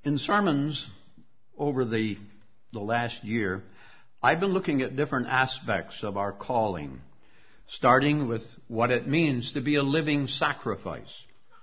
In sermons over the last year, I've been looking at different aspects of our calling, starting with what it means to be a living sacrifice.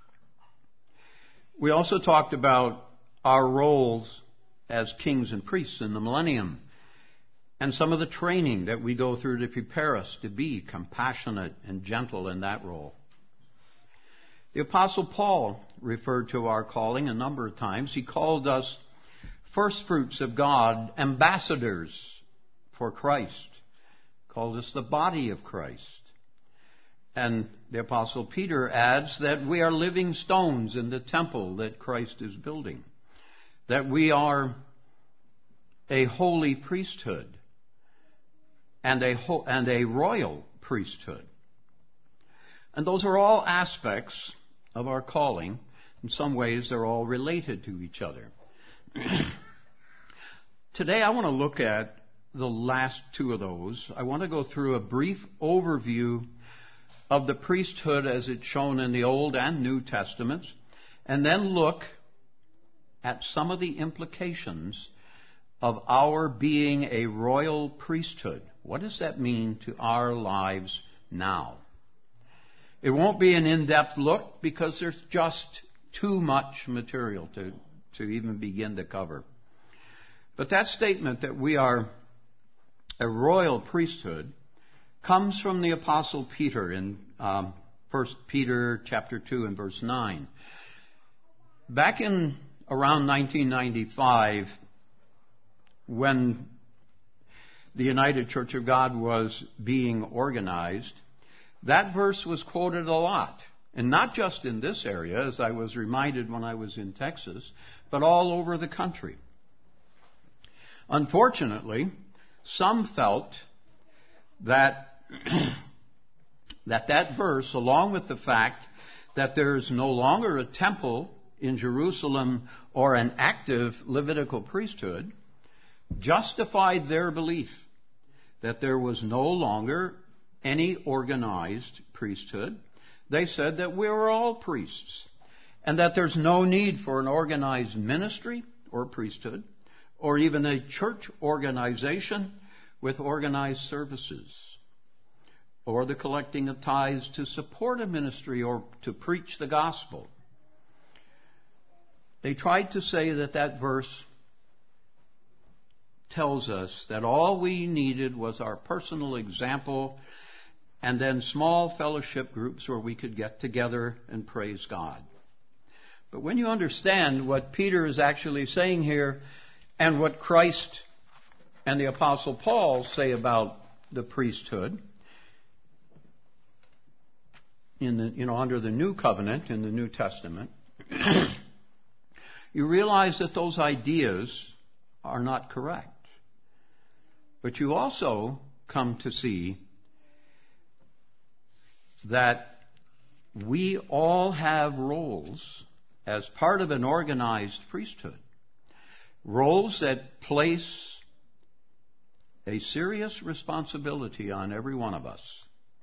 We also talked about our roles as kings and priests in the millennium, and some of the training that we go through to prepare us to be compassionate and gentle in that role. The Apostle Paul referred to our calling a number of times. He called us first fruits of God, ambassadors for Christ. Called us the body of Christ. And the Apostle Peter adds that we are living stones in the temple that Christ is building. That we are a holy priesthood and a royal priesthood. And those are all aspects of our calling. In some ways, they're all related to each other. Today, I want to look at the last two of those. I want to go through a brief overview of the priesthood as it's shown in the Old and New Testaments, and then look at some of the implications of our being a royal priesthood. What does that mean to our lives now? It won't be an in-depth look because there's just too much material to even begin to cover. But that statement that we are a royal priesthood comes from the Apostle Peter in 1 Peter chapter 2 and verse 9. Back in around 1995, when the United Church of God was being organized, that verse was quoted a lot. And not just in this area, as I was reminded when I was in Texas, but all over the country. Unfortunately, some felt that that verse, along with the fact that there is no longer a temple in Jerusalem or an active Levitical priesthood, justified their belief that there was no longer any organized priesthood. They said that we were all priests and that there's no need for an organized ministry or priesthood or even a church organization with organized services or the collecting of tithes to support a ministry or to preach the gospel. They tried to say that verse tells us that all we needed was our personal example and then small fellowship groups where we could get together and praise God. But when you understand what Peter is actually saying here and what Christ and the Apostle Paul say about the priesthood under the New Covenant in the New Testament, you realize that those ideas are not correct. But you also come to see that we all have roles as part of an organized priesthood. Roles that place a serious responsibility on every one of us.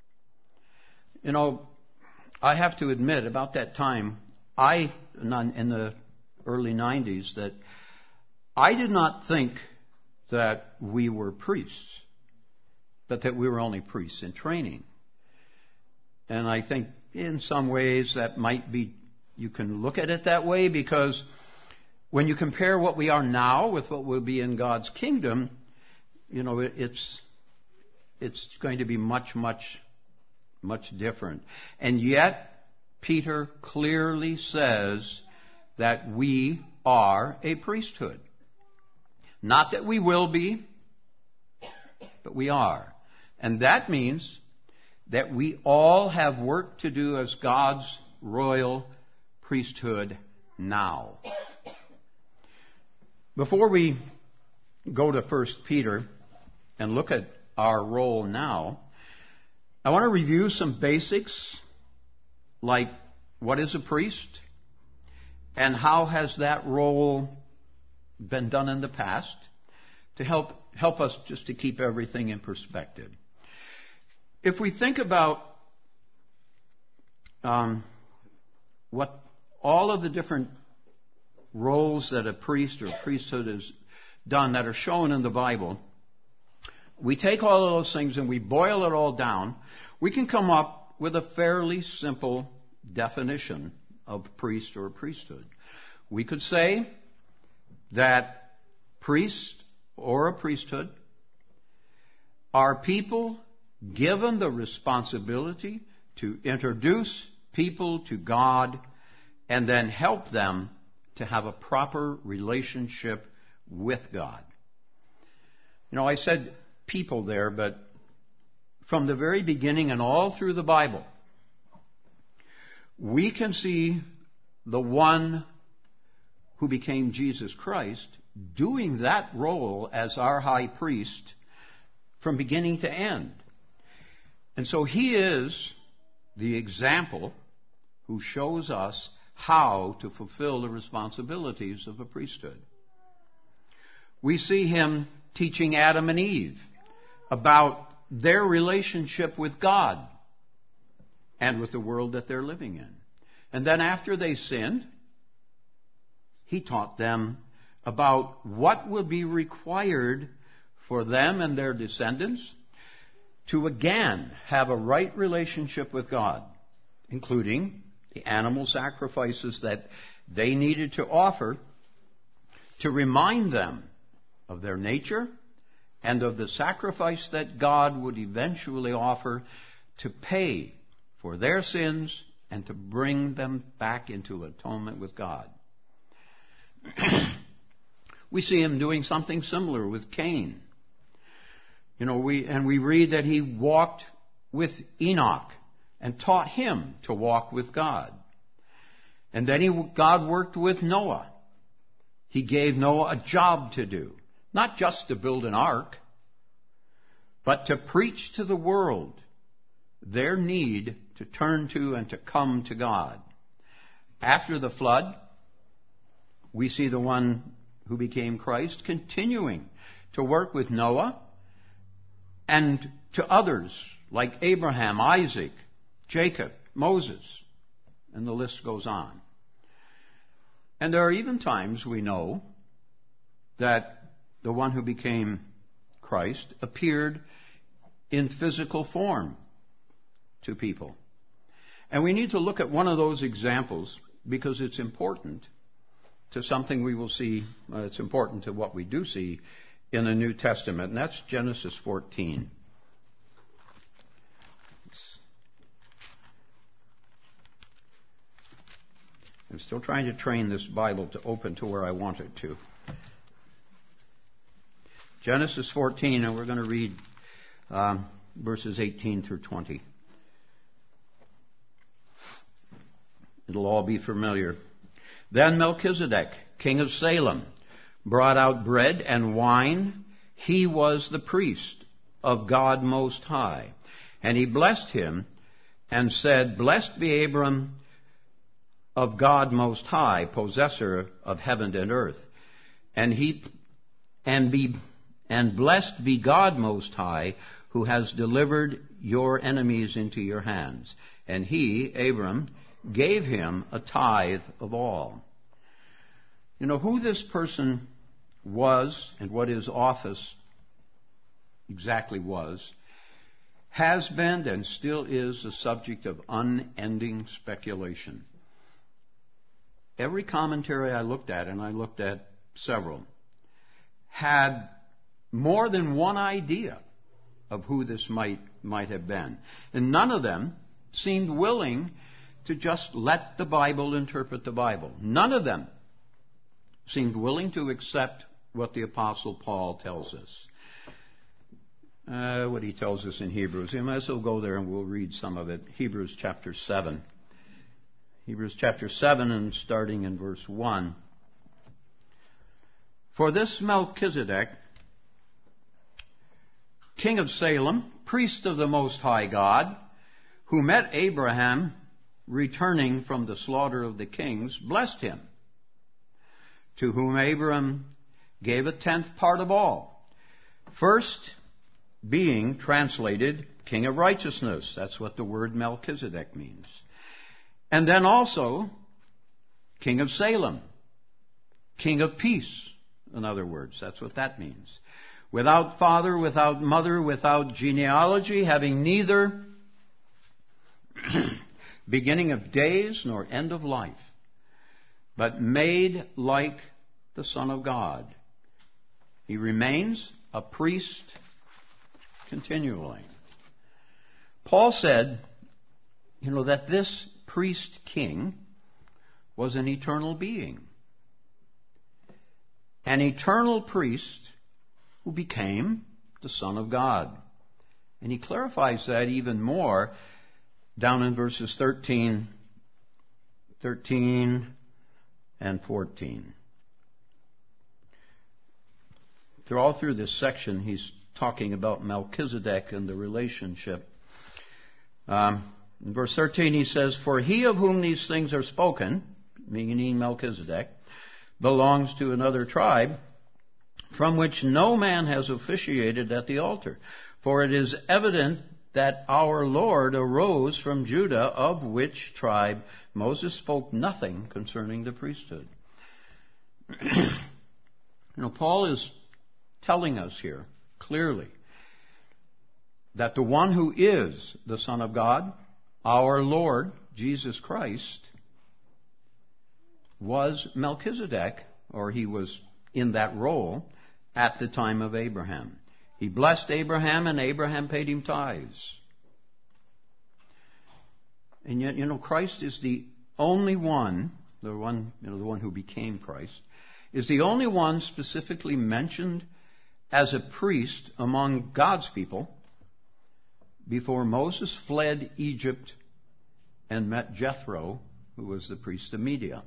I have to admit, about that time, in the early 90s, that I did not think that we were priests, but that we were only priests in training. And I think in some ways that might be, you can look at it that way, because when you compare what we are now with what will be in God's kingdom, it's going to be much, much, much different. And yet, Peter clearly says that we are a priesthood. Not that we will be, but we are. And that means that we all have work to do as God's royal priesthood now. Before we go to 1 Peter and look at our role now, I want to review some basics, like what is a priest and how has that role been done in the past, to help us just to keep everything in perspective. If we think about what all of the different roles that a priest or priesthood has done that are shown in the Bible, we take all of those things and we boil it all down, we can come up with a fairly simple definition of priest or priesthood. We could say that priest or a priesthood are people given the responsibility to introduce people to God and then help them to have a proper relationship with God. You know, I said people there, but from the very beginning and all through the Bible, we can see the one who became Jesus Christ doing that role as our high priest from beginning to end. And so he is the example who shows us how to fulfill the responsibilities of a priesthood. We see him teaching Adam and Eve about their relationship with God and with the world that they're living in. And then after they sinned, he taught them about what would be required for them and their descendants to again have a right relationship with God, including the animal sacrifices that they needed to offer to remind them of their nature and of the sacrifice that God would eventually offer to pay for their sins and to bring them back into atonement with God. We see him doing something similar with Cain. You know, we read that he walked with Enoch and taught him to walk with God. And then God worked with Noah. He gave Noah a job to do, not just to build an ark, but to preach to the world their need to turn to and to come to God. After the flood, we see the one who became Christ continuing to work with Noah and to others like Abraham, Isaac, Jacob, Moses, and the list goes on. And there are even times we know that the one who became Christ appeared in physical form to people. And we need to look at one of those examples because it's important to something we will see. It's important to what we do see in the New Testament, and that's Genesis 14. I'm still trying to train this Bible to open to where I want it to. Genesis 14, and we're going to read verses 18 through 20. It'll all be familiar. Then Melchizedek, king of Salem, brought out bread and wine. He was the priest of God Most High. And he blessed him and said, Blessed be Abram of God Most High, possessor of heaven and earth. And blessed be God Most High, who has delivered your enemies into your hands. And he, Abram, gave him a tithe of all. You know, who this person was and what his office exactly was has been and still is a subject of unending speculation. Every commentary I looked at, and I looked at several, had more than one idea of who this might have been. And none of them seemed willing to just let the Bible interpret the Bible. None of them seemed willing to accept what the Apostle Paul tells us. What he tells us in Hebrews. We might as well go there and we'll read some of it. Hebrews chapter 7. Hebrews chapter 7 and starting in verse 1. For this Melchizedek, king of Salem, priest of the Most High God, who met Abraham returning from the slaughter of the kings, blessed him, to whom Abraham gave a tenth part of all. First being translated King of Righteousness. That's what the word Melchizedek means. And then also King of Salem, King of peace, in other words. That's what that means. Without father, without mother, without genealogy, having neither beginning of days nor end of life, but made like the Son of God. He remains a priest continually. Paul said, that this priest king was an eternal being. An eternal priest who became the Son of God. And he clarifies that even more down in verses 13 and 14. All through this section, he's talking about Melchizedek and the relationship. In verse 13 he says, "For he of whom these things are spoken," meaning Melchizedek, "belongs to another tribe, from which no man has officiated at the altar. For it is evident that our Lord arose from Judah, of which tribe Moses spoke nothing concerning the priesthood." Paul is telling us here clearly that the one who is the Son of God, our Lord Jesus Christ, was Melchizedek, or he was in that role at the time of Abraham. He blessed Abraham, and Abraham paid him tithes. And yet, Christ is the only one, the one who became Christ, is the only one specifically mentioned as a priest among God's people before Moses fled Egypt and met Jethro, who was the priest of Midian.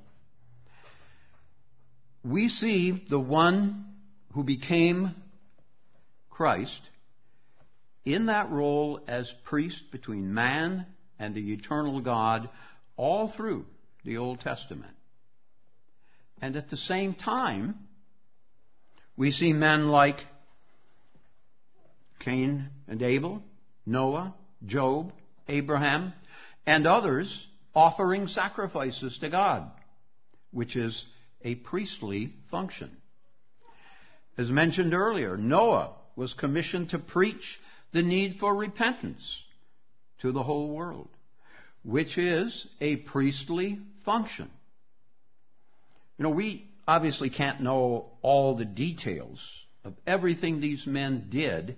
We see the one who became Christ in that role as priest between man and the eternal God all through the Old Testament. And at the same time, we see men like Cain and Abel, Noah, Job, Abraham, and others offering sacrifices to God, which is a priestly function. As mentioned earlier, Noah was commissioned to preach the need for repentance to the whole world, which is a priestly function. We obviously can't know all the details of everything these men did,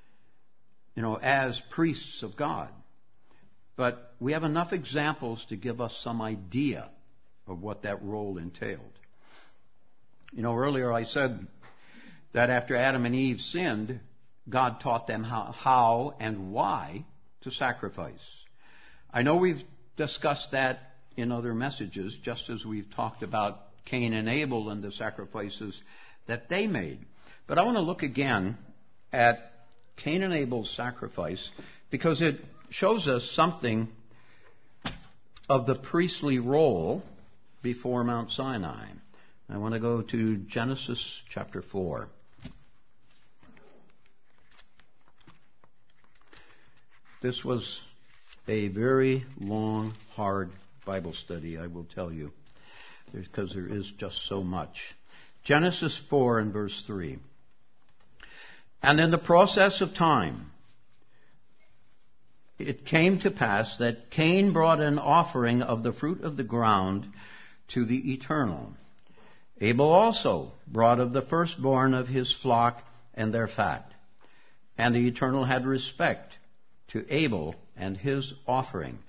as priests of God. But we have enough examples to give us some idea of what that role entailed. Earlier I said that after Adam and Eve sinned, God taught them how and why to sacrifice. I know we've discussed that in other messages, just as we've talked about Cain and Abel and the sacrifices that they made. But I want to look again at Cain and Abel's sacrifice because it shows us something of the priestly role before Mount Sinai. I want to go to Genesis chapter 4. This was a very long, hard Bible study, I will tell you, because there is just so much. Genesis 4 and verse 3. "And in the process of time, it came to pass that Cain brought an offering of the fruit of the ground to the Eternal. Abel also brought of the firstborn of his flock and their fat. And the Eternal had respect to Abel and his offering."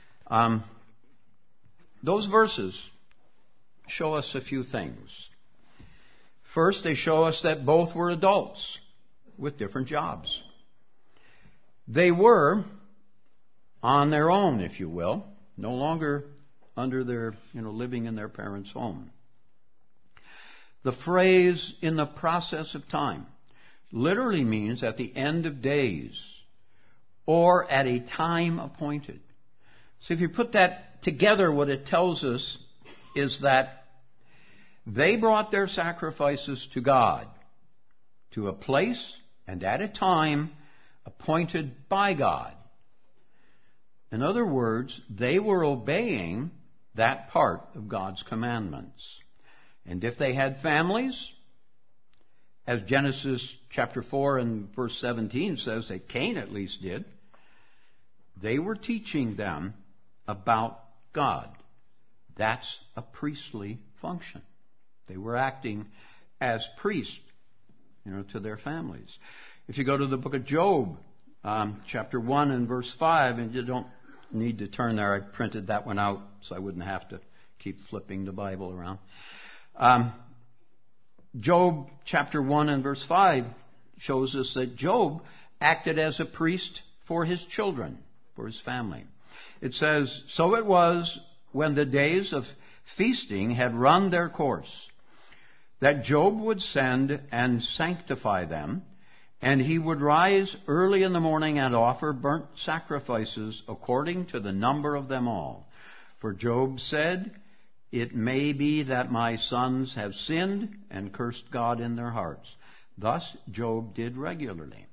Those verses show us a few things. First, they show us that both were adults with different jobs. They were on their own, if you will, no longer under their, living in their parents' home. The phrase "in the process of time" literally means at the end of days or at a time appointed. So if you put that together, what it tells us is that they brought their sacrifices to God to a place and at a time appointed by God. In other words, they were obeying that part of God's commandments. And if they had families, as Genesis chapter 4 and verse 17 says that Cain at least did, they were teaching them about God. That's a priestly function. They were acting as priests, to their families. If you go to the book of Job, chapter 1 and verse 5, and you don't need to turn there, I printed that one out so I wouldn't have to keep flipping the Bible around. Job chapter 1 and verse 5 shows us that Job acted as a priest for his children, for his family. It says, "So it was when the days of feasting had run their course, that Job would send and sanctify them, and he would rise early in the morning and offer burnt sacrifices according to the number of them all. For Job said, 'It may be that my sons have sinned and cursed God in their hearts.' Thus Job did regularly."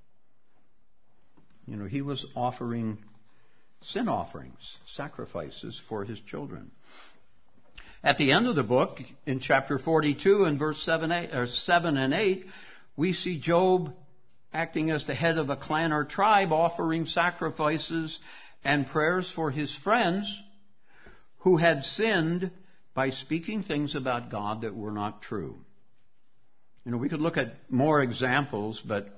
He was offering sin offerings, sacrifices for his children. At the end of the book, in chapter 42 and verse 7 and 8, we see Job acting as the head of a clan or tribe, offering sacrifices and prayers for his friends who had sinned by speaking things about God that were not true. We could look at more examples, but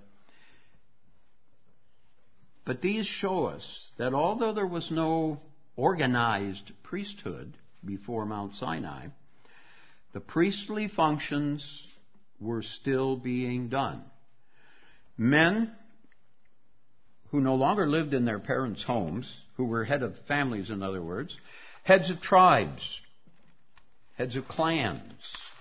these show us that although there was no organized priesthood before Mount Sinai, the priestly functions were still being done. Men who no longer lived in their parents' homes, who were head of families, in other words, heads of tribes, heads of clans,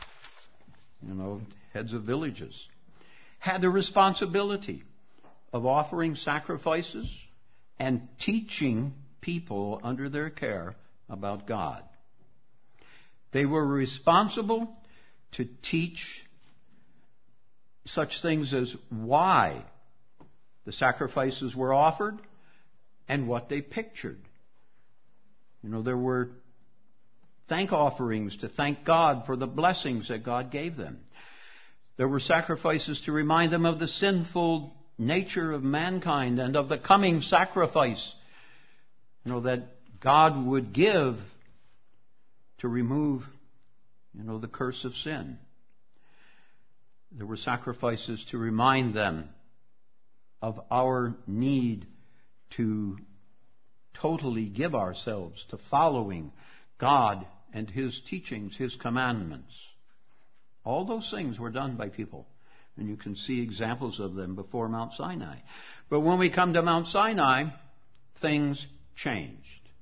heads of villages, had the responsibility of offering sacrifices and teaching people under their care about God. They were responsible to teach such things as why the sacrifices were offered and what they pictured. There were thank offerings to thank God for the blessings that God gave them. There were sacrifices to remind them of the sinful nature of mankind and of the coming sacrifice, that God would give to remove, the curse of sin. There were sacrifices to remind them of our need to totally give ourselves to following God and His teachings, His commandments. All those things were done by people. And you can see examples of them before Mount Sinai. But when we come to Mount Sinai, things changed.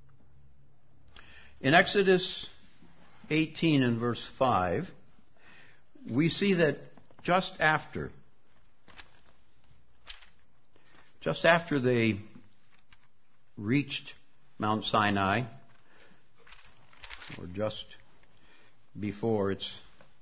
In Exodus 18 and verse 5, we see that just after they reached Mount Sinai, or just before, it's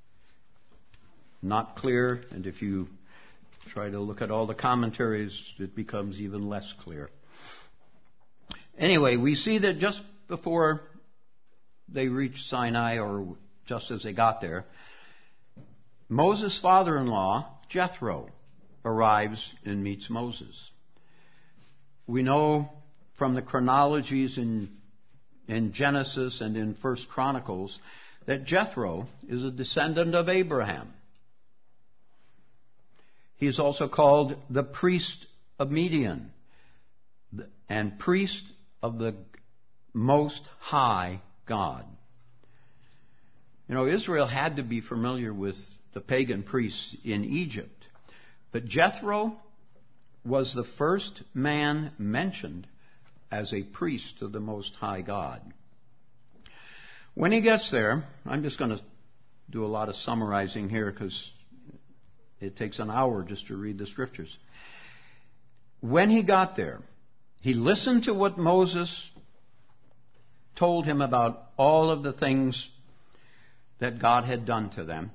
not clear, and if you try to look at all the commentaries, it becomes even less clear. Anyway, we see that just before they reached Sinai, or just as they got there, Moses' father-in-law, Jethro, arrives and meets Moses. We know from the chronologies in Genesis and in 1 Chronicles that Jethro is a descendant of Abraham. He is also called the priest of Midian and priest of the Most High God. Israel had to be familiar with the pagan priests in Egypt, but Jethro was the first man mentioned as a priest of the Most High God. When he gets there, I'm just going to do a lot of summarizing here because it takes an hour just to read the scriptures. When he got there, he listened to what Moses told him about all of the things that God had done to them.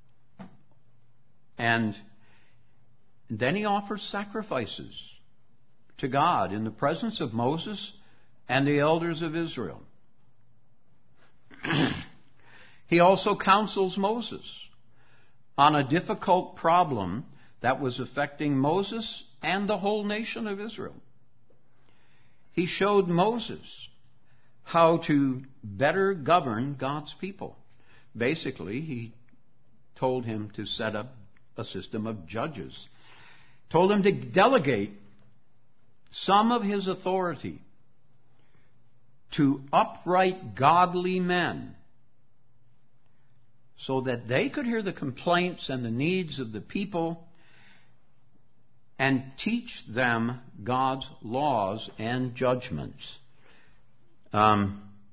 And then he offers sacrifices to God in the presence of Moses and the elders of Israel. He also counsels Moses on a difficult problem that was affecting Moses and the whole nation of Israel. He showed Moses how to better govern God's people. Basically, he told him to set up a system of judges. Told him to delegate some of his authority to upright, godly men so that they could hear the complaints and the needs of the people and teach them God's laws and judgments. That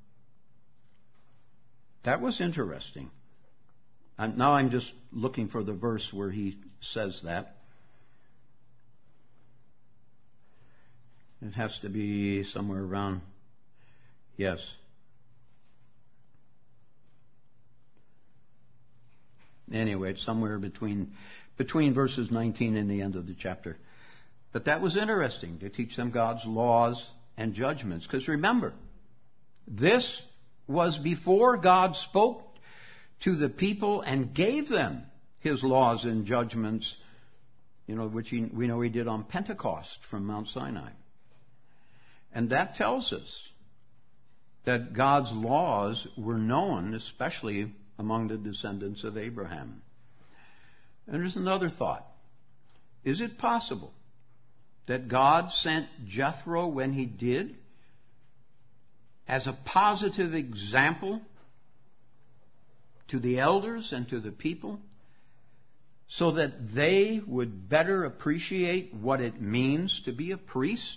was interesting. Now I'm just looking for the verse where he says that. It has to be somewhere around, yes. Anyway, it's somewhere between verses 19 and the end of the chapter. But that was interesting, to teach them God's laws and judgments. Because remember, this was before God spoke to the people and gave them his laws and judgments, which we know he did on Pentecost from Mount Sinai. And that tells us that God's laws were known, especially among the descendants of Abraham. And there's another thought. Is it possible that God sent Jethro when he did as a positive example to the elders and to the people so that they would better appreciate what it means to be a priest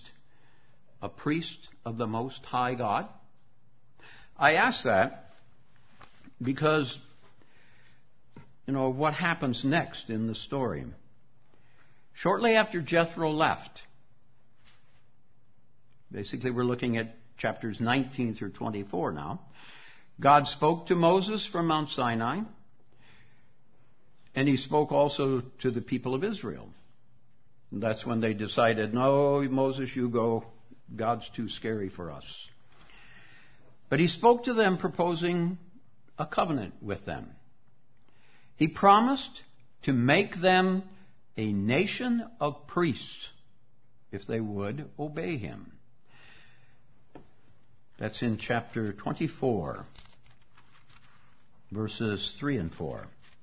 of the Most High God? I ask that because, what happens next in the story. Shortly after Jethro left, basically we're looking at chapters 19 through 24 now, God spoke to Moses from Mount Sinai, and he spoke also to the people of Israel. And that's when they decided, no, Moses, you go. God's too scary for us. But he spoke to them proposing a covenant with them. He promised to make them a nation of priests if they would obey him. That's in chapter 24, verses 3 and 4.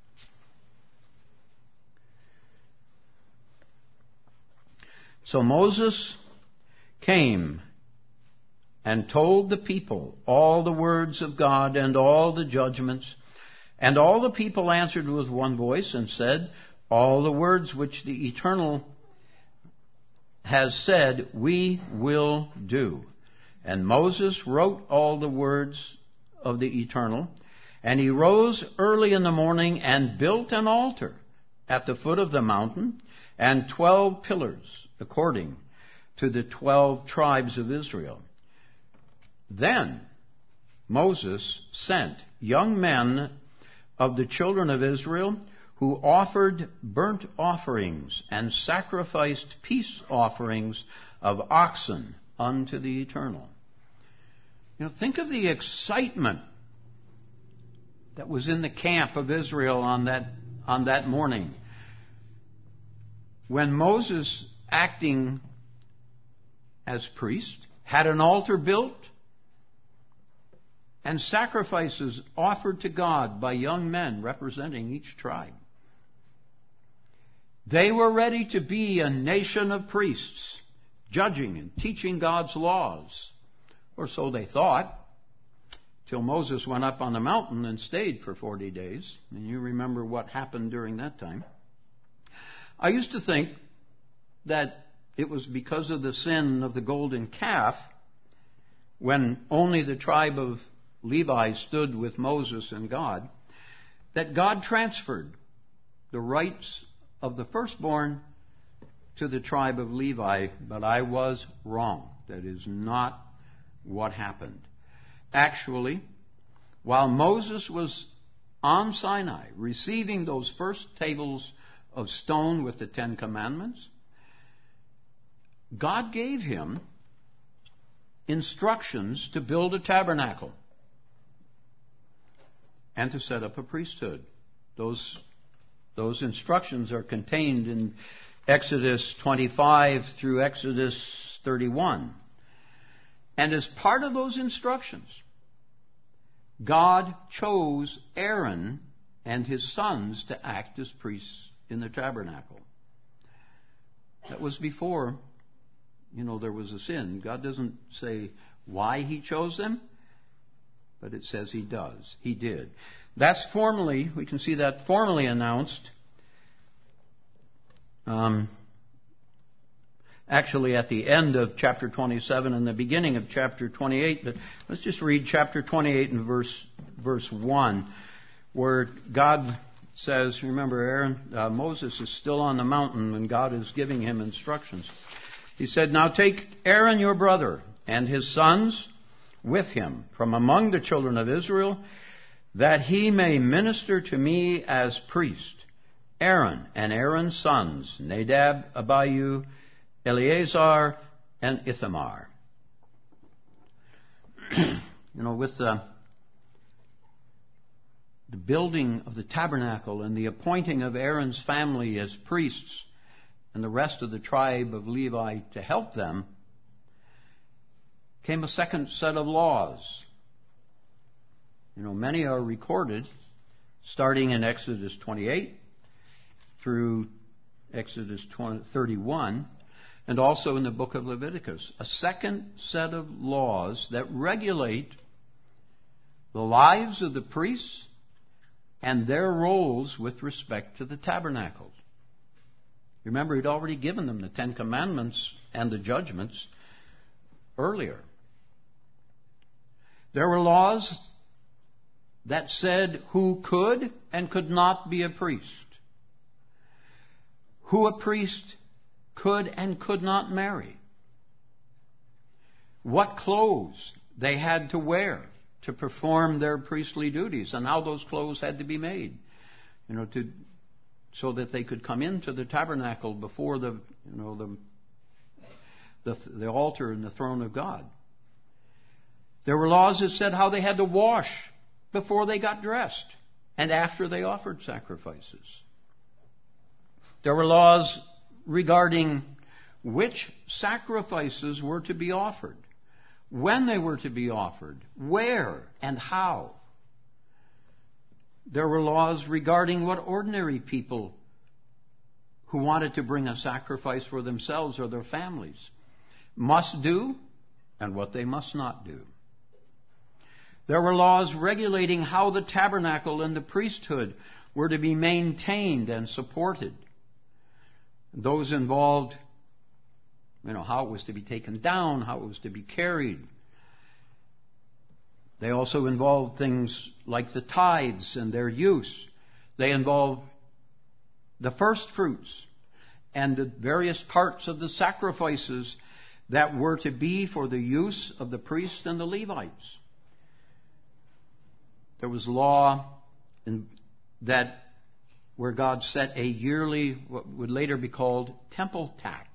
So Moses came and told the people all the words of God and all the judgments, and all the people answered with one voice and said, all the words which the Eternal has said, we will do. And Moses wrote all the words of the Eternal, and he rose early in the morning and built an altar at the foot of the mountain, and 12 pillars, according to the 12 tribes of Israel. Then Moses sent young men of the children of Israel who offered burnt offerings and sacrificed peace offerings of oxen unto the Eternal. Think of the excitement that was in the camp of Israel on that morning when Moses, acting as priest, had an altar built and sacrifices offered to God by young men representing each tribe. They were ready to be a nation of priests, judging and teaching God's laws, or so they thought, till Moses went up on the mountain and stayed for 40 days. And you remember what happened during that time. I used to think that it was because of the sin of the golden calf, when only the tribe of Levi stood with Moses and God, that God transferred the rights of the firstborn to the tribe of Levi, but I was wrong. That is not what happened. Actually, while Moses was on Sinai receiving those first tables of stone with the 10 Commandments, God gave him instructions to build a tabernacle. and to set up a priesthood. Those instructions are contained in Exodus 25 through Exodus 31. And as part of those instructions, God chose Aaron and his sons to act as priests in the tabernacle. That was before, there was a sin. God doesn't say why he chose them, but it says he does. He did. That's formally, we can see that formally announced actually at the end of chapter 27 and the beginning of chapter 28. But let's just read chapter 28 and verse 1, where God says, remember Aaron, Moses is still on the mountain when God is giving him instructions. He said, "Now take Aaron your brother and his sons with him from among the children of Israel, that he may minister to me as priest. Aaron and Aaron's sons, Nadab, Abihu, Eleazar, and Ithamar." With the building of the tabernacle and the appointing of Aaron's family as priests and the rest of the tribe of Levi to help them, came a second set of laws. Many are recorded starting in Exodus 28 through Exodus 31, and also in the book of Leviticus. A second set of laws that regulate the lives of the priests and their roles with respect to the tabernacle. Remember, he'd already given them the Ten Commandments and the judgments earlier. There were laws that said who could and could not be a priest, who a priest could and could not marry, what clothes they had to wear to perform their priestly duties, and how those clothes had to be made, so that they could come into the tabernacle before the altar and the throne of God. There were laws that said how they had to wash before they got dressed and after they offered sacrifices. There were laws regarding which sacrifices were to be offered, when they were to be offered, where and how. There were laws regarding what ordinary people who wanted to bring a sacrifice for themselves or their families must do and what they must not do. There were laws regulating how the tabernacle and the priesthood were to be maintained and supported. Those involved, how it was to be taken down, how it was to be carried. They also involved things like the tithes and their use. They involved the first fruits and the various parts of the sacrifices that were to be for the use of the priests and the Levites. There was law where God set a yearly, what would later be called, temple tax.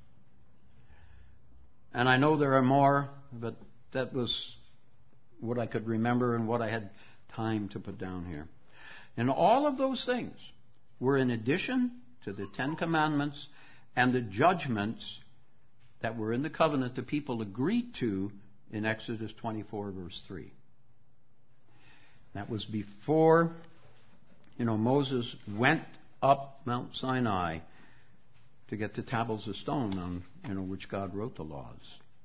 And I know there are more, but that was what I could remember and what I had time to put down here. And all of those things were in addition to the Ten Commandments and the judgments that were in the covenant the people agreed to in Exodus 24, verse 3. That was before, Moses went up Mount Sinai to get the tablets of stone on, which God wrote the laws.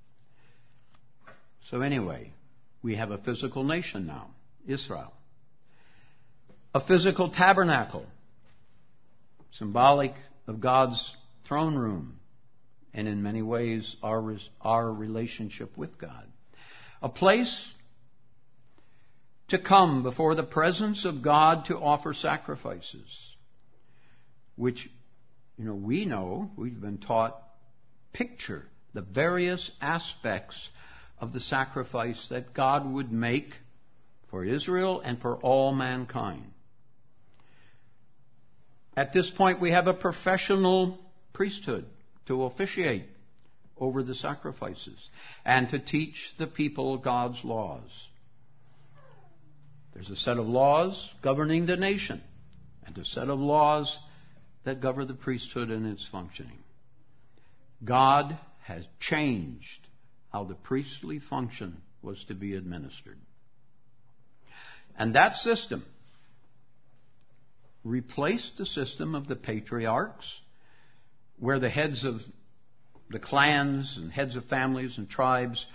So anyway, we have a physical nation now, Israel. A physical tabernacle, symbolic of God's throne room, and in many ways our relationship with God. A place to come before the presence of God to offer sacrifices, which, we know, we've been taught, picture the various aspects of the sacrifice that God would make for Israel and for all mankind. At this point, we have a professional priesthood to officiate over the sacrifices and to teach the people God's laws. There's a set of laws governing the nation and a set of laws that govern the priesthood and its functioning. God has changed how the priestly function was to be administered. And that system replaced the system of the patriarchs, where the heads of the clans and heads of families and tribes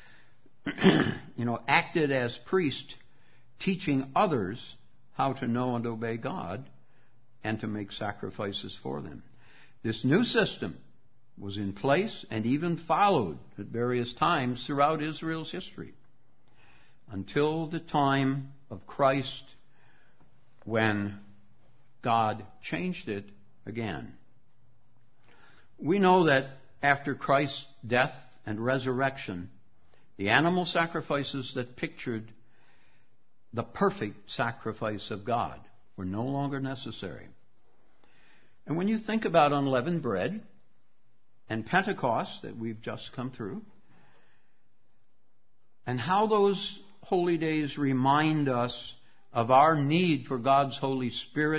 acted as priests, teaching others how to know and obey God and to make sacrifices for them. This new system was in place and even followed at various times throughout Israel's history until the time of Christ, when God changed it again. We know that after Christ's death and resurrection, the animal sacrifices that pictured the perfect sacrifice of God were no longer necessary. And when you think about unleavened bread and Pentecost that we've just come through, and how those holy days remind us of our need for God's Holy Spirit,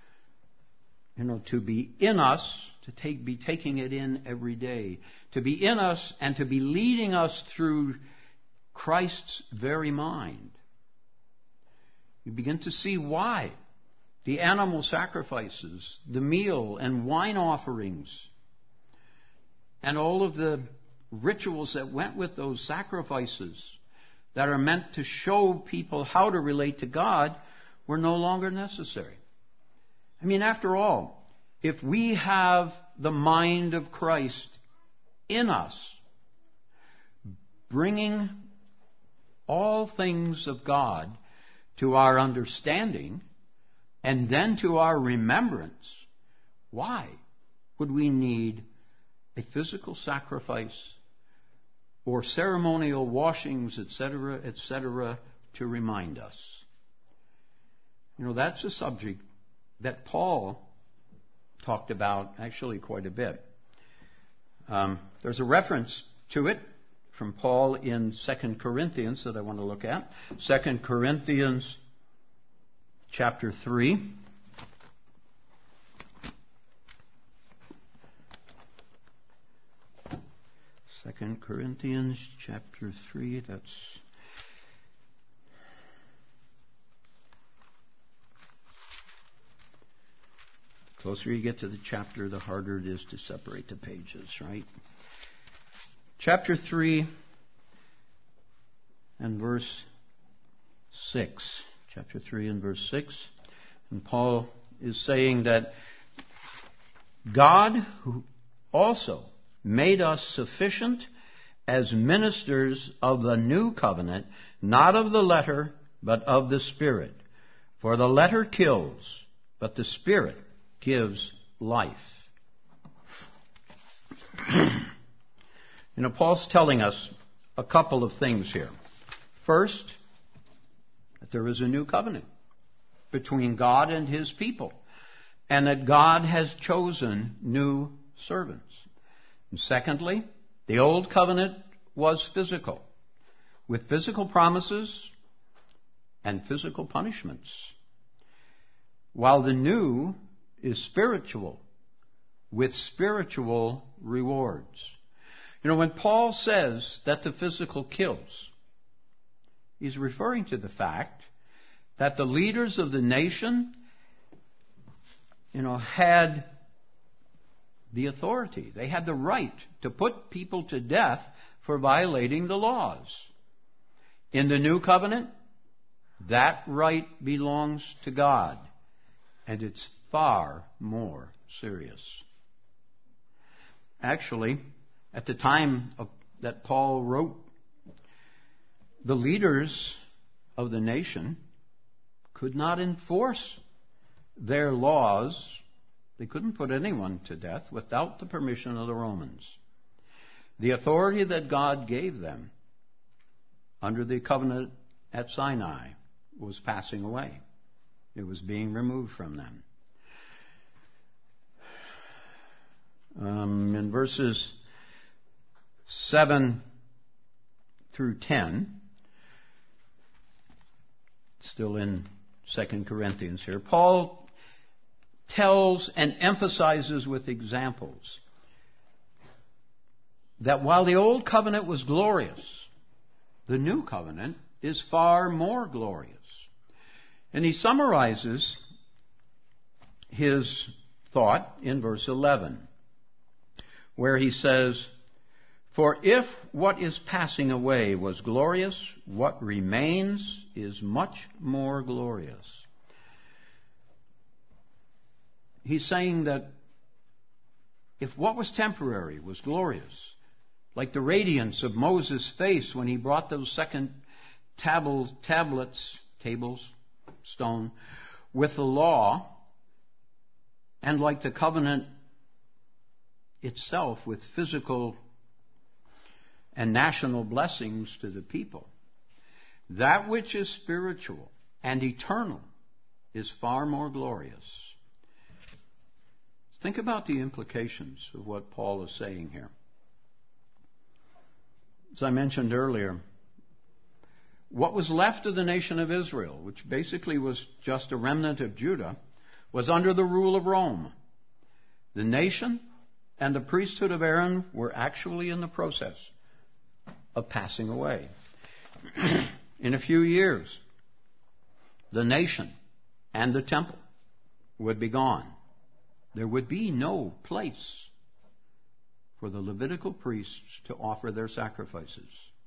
to be in us, be taking it in every day, to be in us and to be leading us through Christ's very mind. You begin to see why the animal sacrifices, the meal and wine offerings, and all of the rituals that went with those sacrifices that are meant to show people how to relate to God were no longer necessary. After all, if we have the mind of Christ in us, bringing all things of God to our understanding and then to our remembrance, why would we need a physical sacrifice or ceremonial washings, etc., to remind us? That's a subject that Paul talked about actually quite a bit. There's a reference to it from Paul in 2 Corinthians that I want to look at. 2 Corinthians chapter 3. 2 Corinthians chapter 3, that's the closer you get to the chapter, the harder it is to separate the pages, right? Chapter 3 and verse 6. Chapter 3 and verse 6. And Paul is saying that God who also made us sufficient as ministers of the new covenant, not of the letter, but of the Spirit. For the letter kills, but the Spirit gives life. Paul's telling us a couple of things here. First, that there is a new covenant between God and His people, and that God has chosen new servants. And secondly, the old covenant was physical, with physical promises and physical punishments, while the new is spiritual, with spiritual rewards. When Paul says that the physical kills, he's referring to the fact that the leaders of the nation, had the authority. They had the right to put people to death for violating the laws. In the new covenant, that right belongs to God, and it's far more serious. Actually, at the time that Paul wrote, the leaders of the nation could not enforce their laws. They couldn't put anyone to death without the permission of the Romans. The authority that God gave them under the covenant at Sinai was passing away. It was being removed from them. In verses 7 through 10, Still in 2 Corinthians here. Paul tells and emphasizes with examples that while the old covenant was glorious, the new covenant is far more glorious. And he summarizes his thought in verse 11, where he says, "For if what is passing away was glorious, what remains is much more glorious." He's saying that if what was temporary was glorious, like the radiance of Moses' face when he brought those second tables, stone, with the law, and like the covenant itself with physical and national blessings to the people, that which is spiritual and eternal is far more glorious. Think about the implications of what Paul is saying here. As I mentioned earlier, what was left of the nation of Israel, which basically was just a remnant of Judah, was under the rule of Rome. The nation and the priesthood of Aaron were actually in the process of passing away. In a few years, the nation and the temple would be gone. There would be no place for the Levitical priests to offer their sacrifices.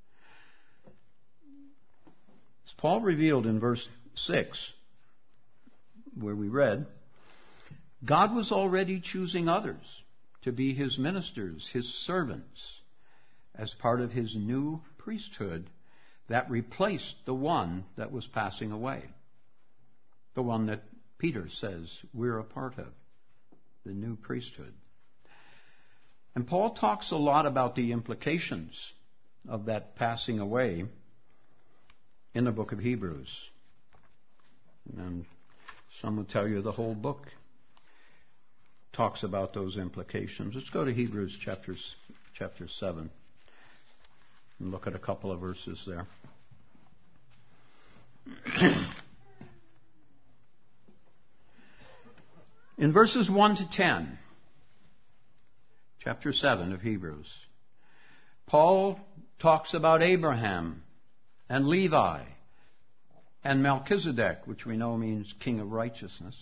As Paul revealed in verse 6, where we read, God was already choosing others to be his ministers, his servants, as part of his new priesthood that replaced the one that was passing away. The one that Peter says we're a part of, the new priesthood. And Paul talks a lot about the implications of that passing away in the book of Hebrews. And some will tell you the whole book talks about those implications. Let's go to Hebrews chapter 7 and look at a couple of verses there. In verses 1 to 10, chapter 7 of Hebrews, Paul talks about Abraham and Levi and Melchizedek, which we know means king of righteousness,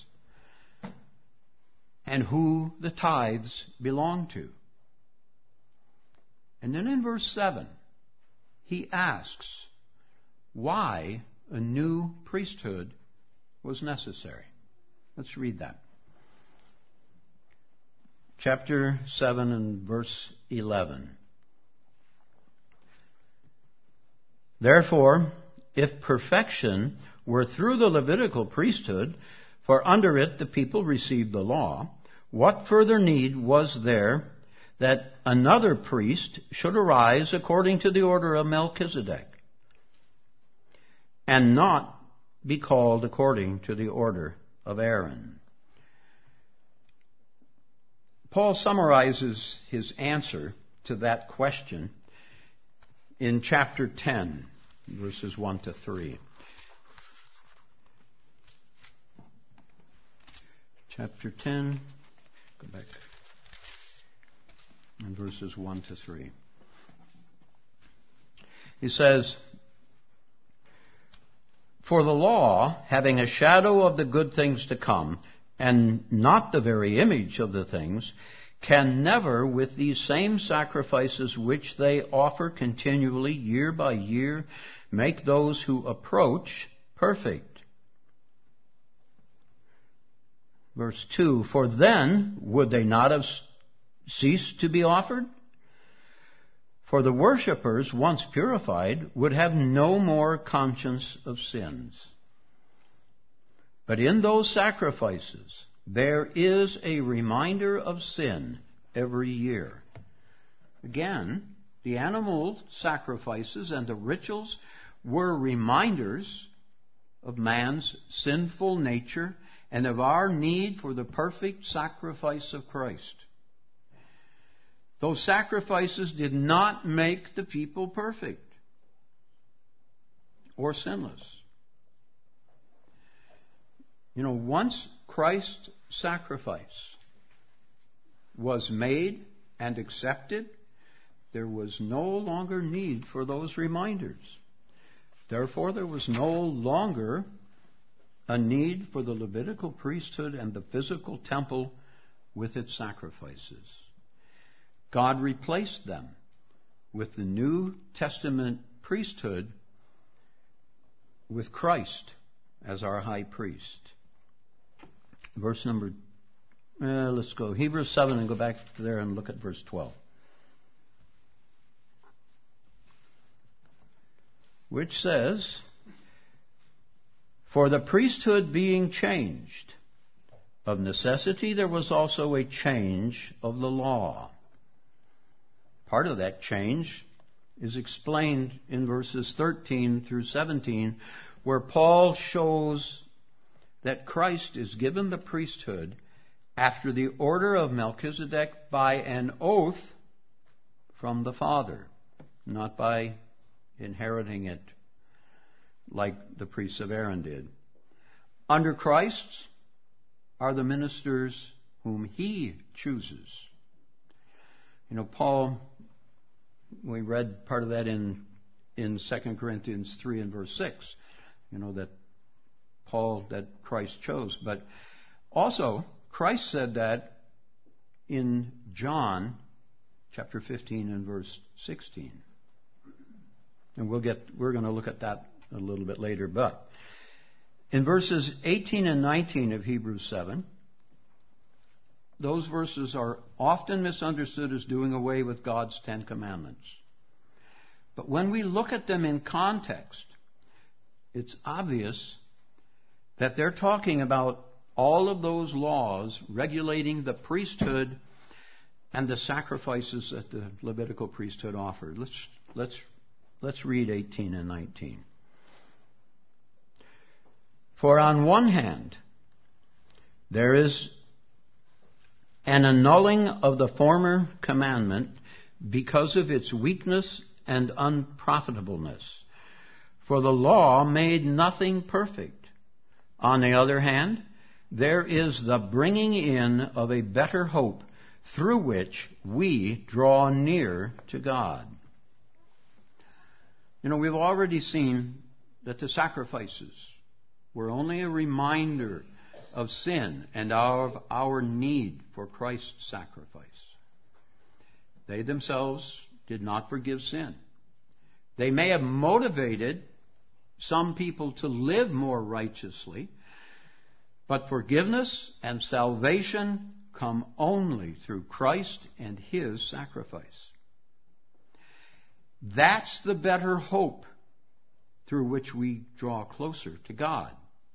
and who the tithes belong to. And then in verse 7, he asks why a new priesthood was necessary. Let's read that. Chapter 7 and verse 11. Therefore, if perfection were through the Levitical priesthood, for under it the people received the law, what further need was there that another priest should arise according to the order of Melchizedek, and not be called according to the order of Aaron? Paul summarizes his answer to that question in chapter 10, verses 1 to 3. Chapter 10, go back, and verses 1 to 3. He says, "For the law, having a shadow of the good things to come, and not the very image of the things, can never, with these same sacrifices which they offer continually year by year, make those who approach perfect." Verse 2, "For then would they not have ceased to be offered? For the worshippers, once purified, would have no more conscience of sins. But in those sacrifices, there is a reminder of sin every year." Again, the animal sacrifices and the rituals were reminders of man's sinful nature and of our need for the perfect sacrifice of Christ. Those sacrifices did not make the people perfect or sinless. Once Christ's sacrifice was made and accepted, there was no longer need for those reminders. Therefore, there was no longer a need for the Levitical priesthood and the physical temple with its sacrifices. God replaced them with the New Testament priesthood with Christ as our high priest. Verse number, let's go Hebrews 7 and go back there and look at verse 12. Which says, for the priesthood being changed, of necessity there was also a change of the law. Part of that change is explained in verses 13 through 17, where Paul shows that Christ is given the priesthood after the order of Melchizedek by an oath from the Father, not by inheriting it like the priests of Aaron did. Under Christ are the ministers whom he chooses. Paul, we read part of that in 2 Corinthians 3 and verse 6, that Christ chose. But also, Christ said that in John chapter 15 and verse 16. And we're going to look at that a little bit later. But in verses 18 and 19 of Hebrews 7, those verses are often misunderstood as doing away with God's 10 Commandments. But when we look at them in context, it's obvious that they're talking about all of those laws regulating the priesthood and the sacrifices that the Levitical priesthood offered. Let's read 18 and 19. For on one hand, there is an annulling of the former commandment because of its weakness and unprofitableness. For the law made nothing perfect. On the other hand, there is the bringing in of a better hope through which we draw near to God. We've already seen that the sacrifices were only a reminder of sin and of our need for Christ's sacrifice. They themselves did not forgive sin. They may have motivated some people to live more righteously, but forgiveness and salvation come only through Christ and His sacrifice. That's the better hope through which we draw closer to God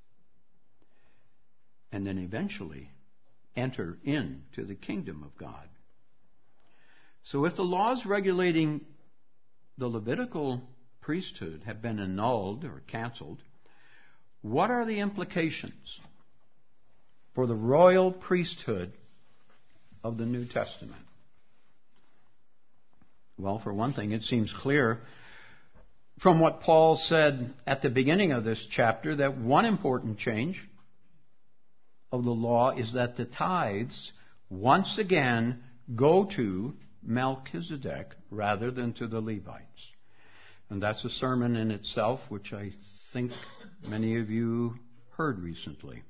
and then eventually enter into the kingdom of God. So if the laws regulating the Levitical priesthood have been annulled or canceled, what are the implications for the royal priesthood of the New Testament? Well, for one thing, it seems clear from what Paul said at the beginning of this chapter that one important change of the law is that the tithes once again go to Melchizedek rather than to the Levites. And that's a sermon in itself, which I think many of you heard recently.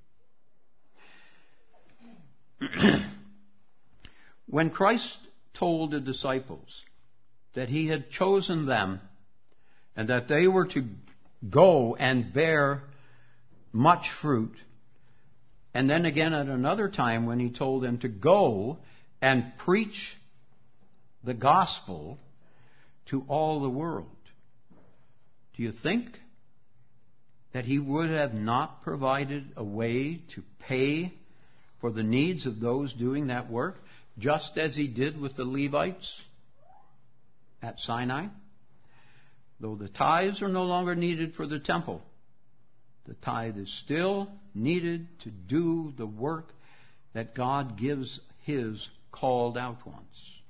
When Christ told the disciples that He had chosen them and that they were to go and bear much fruit, and then again at another time when He told them to go and preach the gospel to all the world, do you think that He would have not provided a way to pay for the needs of those doing that work, just as He did with the Levites at Sinai? Though the tithes are no longer needed for the temple, the tithe is still needed to do the work that God gives His called out ones.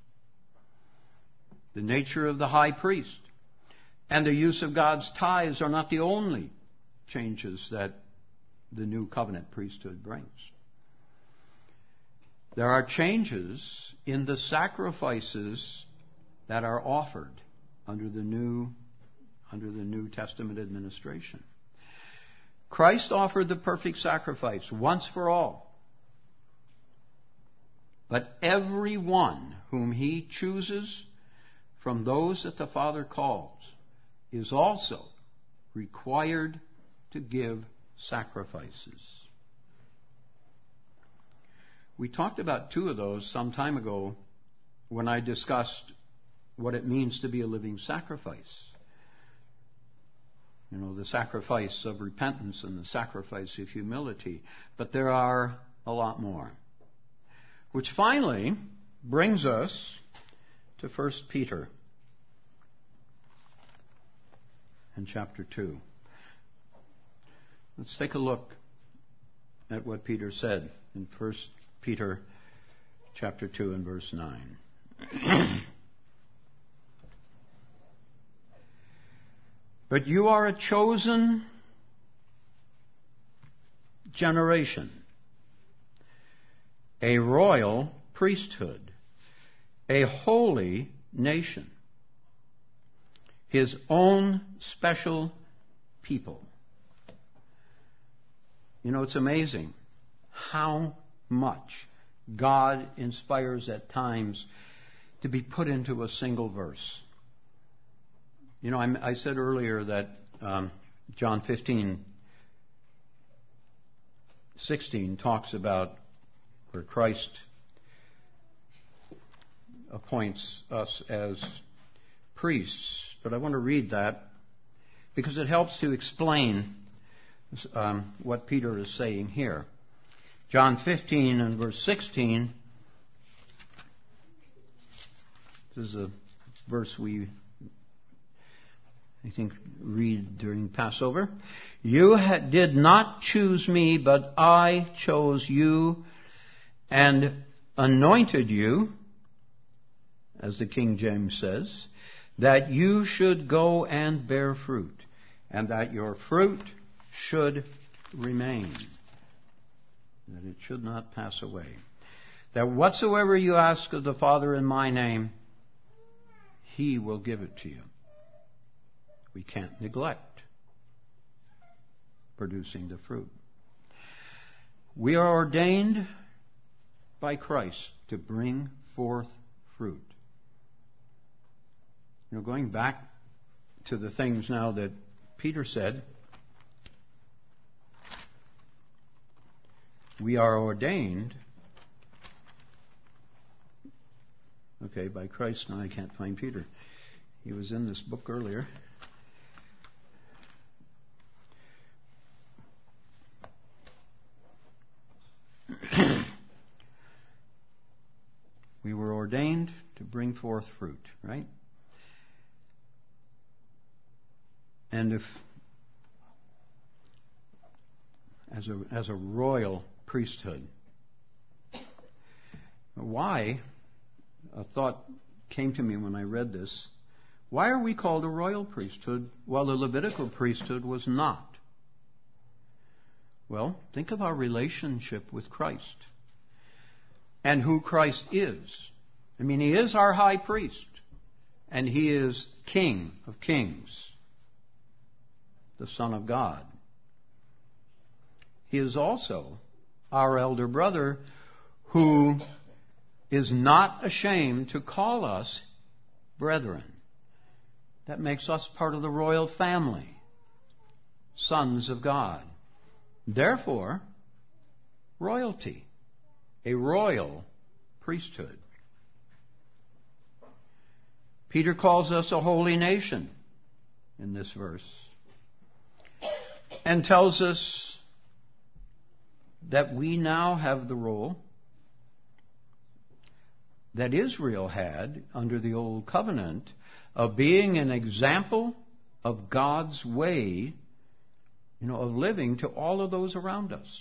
The nature of the high priest and the use of God's tithes are not the only changes that the new covenant priesthood brings. There are changes in the sacrifices that are offered under the New Testament administration. Christ offered the perfect sacrifice once for all. But everyone whom he chooses from those that the Father calls is also required to give sacrifices. We talked about two of those some time ago when I discussed what it means to be a living sacrifice. You know, the sacrifice of repentance and the sacrifice of humility. But there are a lot more. Which finally brings us to 1 Peter in chapter 2. Let's take a look at what Peter said in 1 Peter chapter 2 and verse 9. But you are a chosen generation, a royal priesthood, a holy nation, his own special people. You know, it's amazing how much God inspires at times to be put into a single verse. You know, I said earlier that John 15:16 talks about where Christ appoints us as priests. But I want to read that because it helps to explain what Peter is saying here. John 15 and verse 16. This is a verse we, I think, read during Passover. You did not choose me, but I chose you and anointed you, as the King James says, that you should go and bear fruit, and that your fruit should remain, that it should not pass away. That whatsoever you ask of the Father in my name, he will give it to you. We can't neglect producing the fruit. We are ordained by Christ to bring forth fruit. You know, going back to the things now that Peter said, we are ordained, by Christ. Now I can't find Peter. He was in this book earlier. We were ordained to bring forth fruit, right? And if, as a royal priesthood, why, a thought came to me when I read this, why are we called a royal priesthood while the Levitical priesthood was not? Well, think of our relationship with Christ and who Christ is. I mean, he is our high priest and he is King of kings, the Son of God. He is also our elder brother who is not ashamed to call us brethren. That makes us part of the royal family, sons of God. Therefore, royalty, a royal priesthood. Peter calls us a holy nation in this verse and tells us that we now have the role that Israel had under the Old Covenant of being an example of God's way, of living to all of those around us.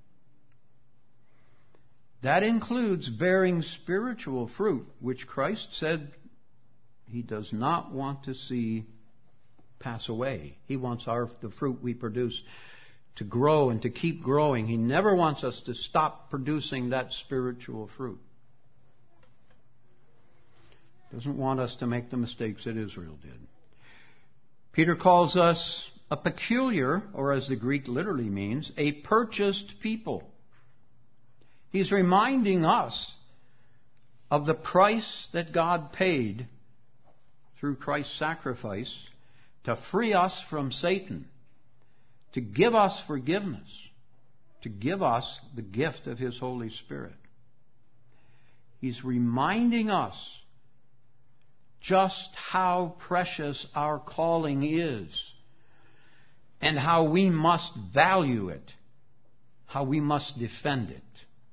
That includes bearing spiritual fruit, which Christ said he does not want to see pass away. He wants the fruit we produce to grow and to keep growing. He never wants us to stop producing that spiritual fruit. He doesn't want us to make the mistakes that Israel did. Peter calls us a peculiar, or as the Greek literally means, a purchased people. He's reminding us of the price that God paid through Christ's sacrifice to free us from Satan, to give us forgiveness, to give us the gift of His Holy Spirit. He's reminding us just how precious our calling is and how we must value it, how we must defend it.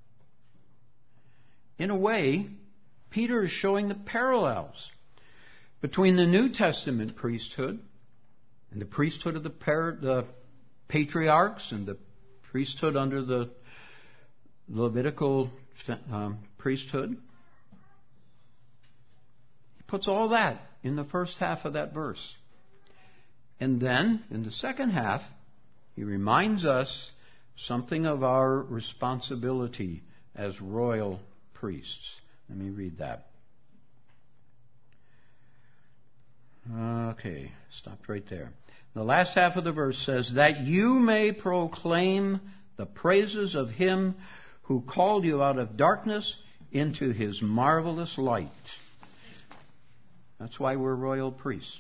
In a way, Peter is showing the parallels between the New Testament priesthood and the priesthood of the patriarchs and the priesthood under the Levitical priesthood. He puts all that in the first half of that verse. And then, in the second half, he reminds us something of our responsibility as royal priests. Let me read that. Okay, stopped right there. The last half of the verse says, that you may proclaim the praises of Him who called you out of darkness into His marvelous light. That's why we're royal priests.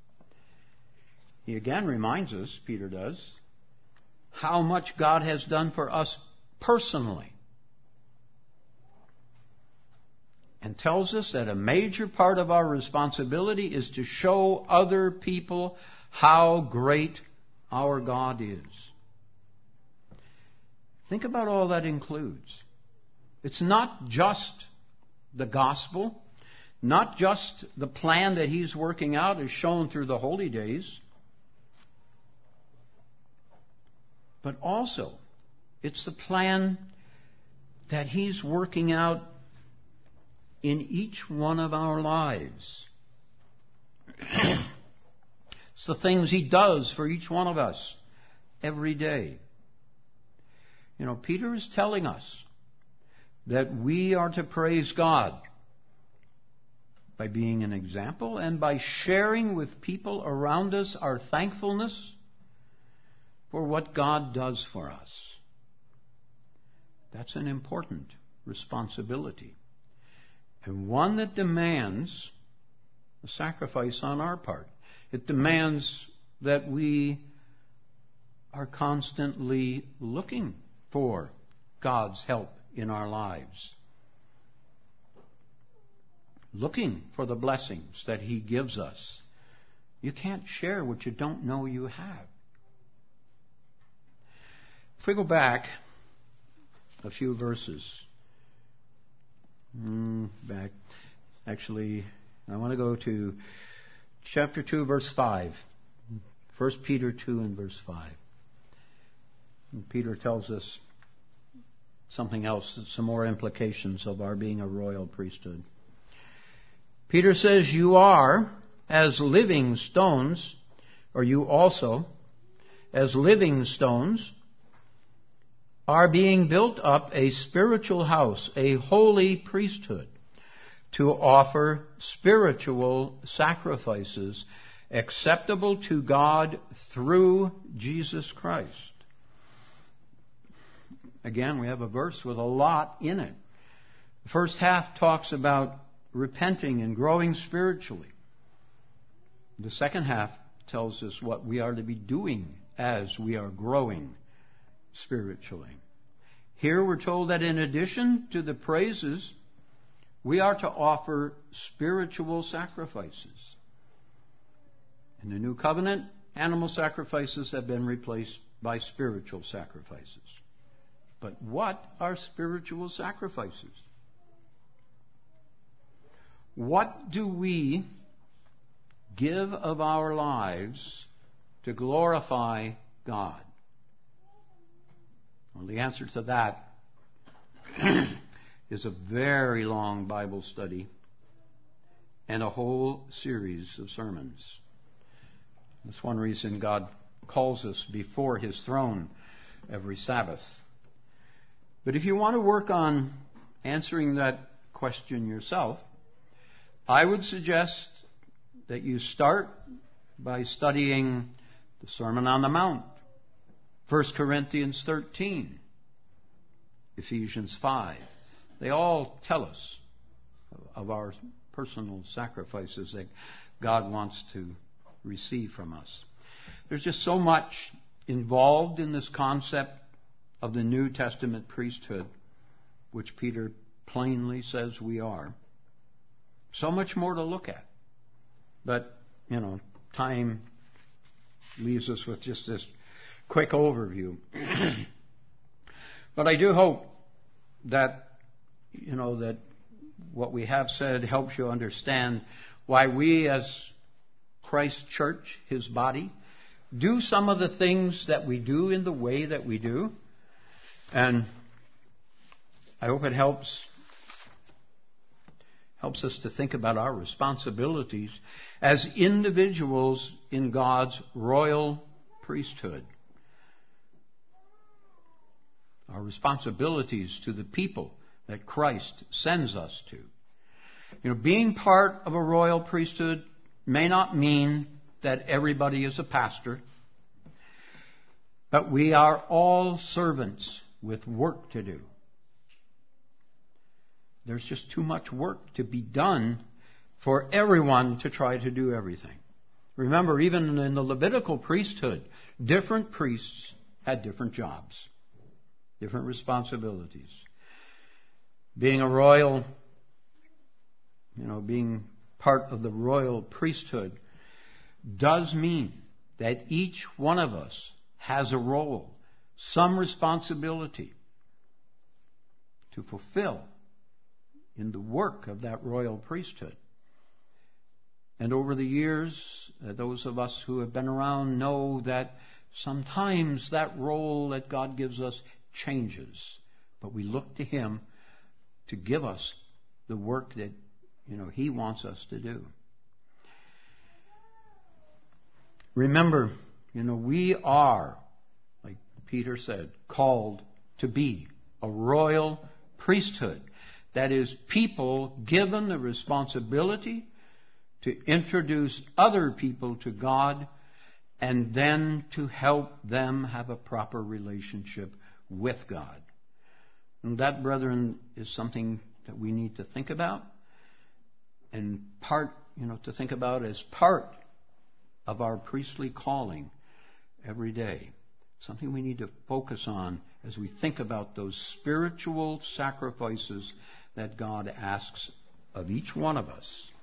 He again reminds us, Peter does, how much God has done for us personally. And tells us that a major part of our responsibility is to show other people how great our God is. Think about all that includes. It's not just the gospel, not just the plan that He's working out as shown through the holy days, but also it's the plan that He's working out in each one of our lives. It's the things He does for each one of us every day. You know, Peter is telling us that we are to praise God by being an example and by sharing with people around us our thankfulness for what God does for us. That's an important responsibility, and one that demands a sacrifice on our part. It demands that we are constantly looking for God's help in our lives, looking for the blessings that He gives us. You can't share what you don't know you have. If we go back a few verses, actually, I want to go to chapter 2, verse 5. 1 Peter 2 and verse 5. And Peter tells us something else, some more implications of our being a royal priesthood. Peter says, you are as living stones, or you also, as living stones, are being built up a spiritual house, a holy priesthood, to offer spiritual sacrifices acceptable to God through Jesus Christ. Again, we have a verse with a lot in it. The first half talks about repenting and growing spiritually. The second half tells us what we are to be doing as we are growing spiritually. Here we're told that in addition to the praises, we are to offer spiritual sacrifices. In the New Covenant, animal sacrifices have been replaced by spiritual sacrifices. But what are spiritual sacrifices? What do we give of our lives to glorify God? Well, the answer to that is a very long Bible study and a whole series of sermons. That's one reason God calls us before His throne every Sabbath. But if you want to work on answering that question yourself, I would suggest that you start by studying the Sermon on the Mount, 1 Corinthians 13, Ephesians 5. They all tell us of our personal sacrifices that God wants to receive from us. There's just so much involved in this concept of the New Testament priesthood, which Peter plainly says we are. So much more to look at. But, time leaves us with just this quick overview. But I do hope that, that what we have said helps you understand why we as Christ Church, His body, do some of the things that we do in the way that we do. And I hope it helps us to think about our responsibilities as individuals in God's royal priesthood. Our responsibilities to the people that Christ sends us to. Being part of a royal priesthood may not mean that everybody is a pastor, but we are all servants with work to do. There's just too much work to be done for everyone to try to do everything. Remember, even in the Levitical priesthood, different priests had different jobs, different responsibilities. Being a royal, being part of the royal priesthood does mean that each one of us has a role, some responsibility to fulfill in the work of that royal priesthood. And over the years, those of us who have been around know that sometimes that role that God gives us changes. But we look to Him to give us the work that, He wants us to do. Remember, we are, like Peter said, called to be a royal priesthood. That is, people given the responsibility to introduce other people to God and then to help them have a proper relationship with God. And that, brethren, is something that we need to think about and to think about as part of our priestly calling every day. Something we need to focus on as we think about those spiritual sacrifices that God asks of each one of us.